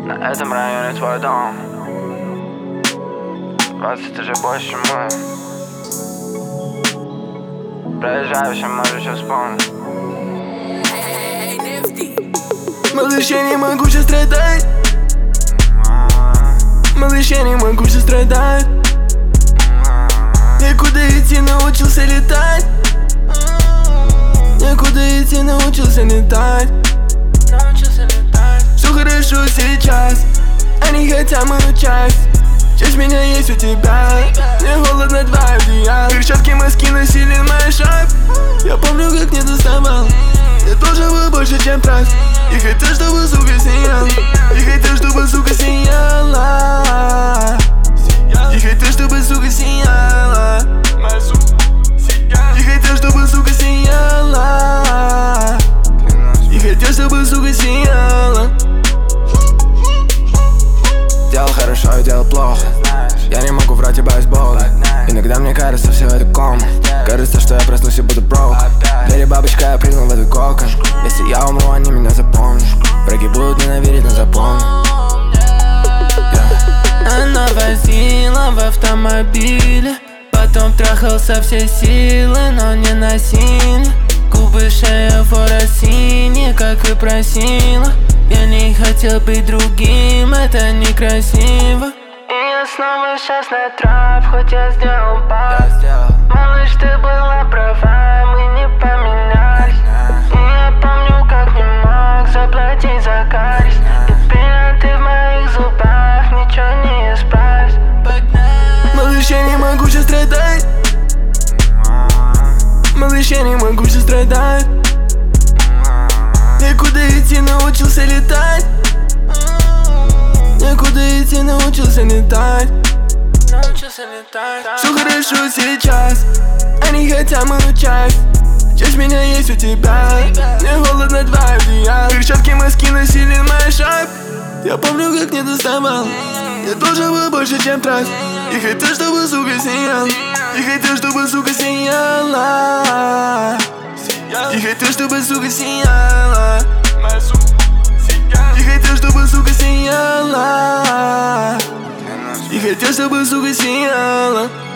На этом районе твой дом. 20 уже больше, чем мы. Проезжающим можешь все вспомнить. Малыш, я не могу сейчас страдать. Малыш, я не могу сейчас страдать. Некуда идти, научился летать. Некуда идти, научился летать. Все хорошо сейчас, они хотят мою часть. Часть меня есть у тебя. Мне холодно, два одеяла. Перчатки, маски носили мои шаг. Я помню, как не доставал. Я тоже был больше, чем трасс. И хотел, чтобы сука сияла. И хотел, чтобы сука сияла. И хотел, чтобы сука сияла. И хотел, чтобы сука сияла. И хотел, чтобы сука сияла. Делал хорошо и делал плохо. Я не могу врать, я боюсь Бога. Иногда мне кажется, все это кома. Кажется, что я проснусь и буду брок. Бери, бабочка, я прыгнул в этот кокон. Если я умру, они меня запомнят. Враги будут ненавидеть, но запомню. Она возила в автомобиле. Потом трахал со всей силы, но не насильно. Губы, шея, фора синяя, как и просила. Я не хотел быть другим, это некрасиво. И я снова сейчас на трап, хоть я сделал пас. Малыш, ты была права, мы не поменялись. И я помню, как не мог заплатить за кариес. Теперь ты в моих зубах, ничего не исправишь. Малыш, я не могу сейчас страдать. Малыш, я не могу сейчас страдать. Некуда идти, научился летать. Некуда идти, научился летать. Все хорошо сейчас, они хотят мою часть. Часть меня есть у тебя. Мне холодно, два одеяла. Перчатки, маски носили мои шаг. Я помню, как не доставал. Я тоже был больше, чем трасс. И хотел, чтобы сука сияла. И хотел, чтобы сука сияла. И хотел, чтобы сука сияла. И хотел, чтобы сука сияла. И хотел, чтобы сука сияла.